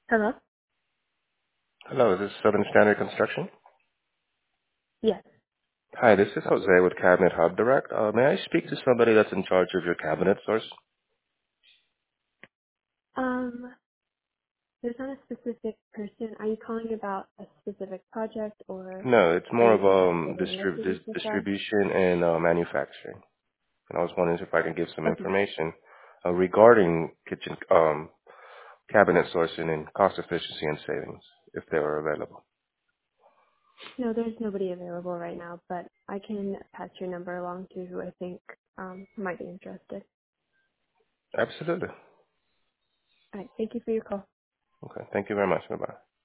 Hello? Hello, is this Southern Standard Construction? Yes. Hi, this is Jose with Cabinet Hub Direct. May I speak to somebody that's in charge of your cabinet source? Um, there's not a specific person. Are you calling about a specific project or No, it's are more you of interested in listening to stuff? distribution and manufacturing. And I was wondering if I can give some Okay. information regarding kitchen cabinet sourcing and cost efficiency and savings, if they were available. No, there's nobody available right now, but I can pass your number along to who I think might be interested. Absolutely. All right. Thank you for your call. Okay, thank you very much. Bye-bye.